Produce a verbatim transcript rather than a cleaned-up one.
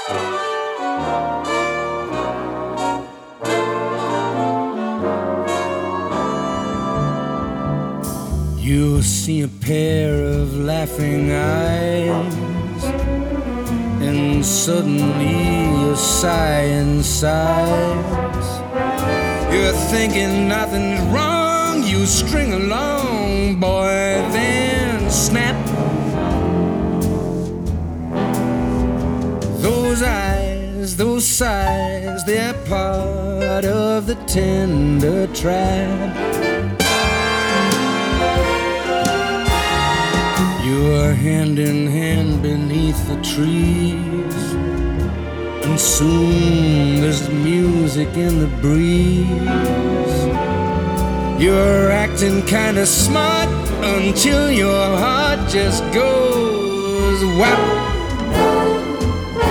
You'll see a pair of laughing eyes, and suddenly you sigh inside. You're thinking nothing's wrong, you string along, boy, then snap. Those eyes, those sighs, they're part of the tender trap. You're hand in hand beneath the trees, and soon there's music in the breeze. You're acting kinda smart until your heart just goes whap.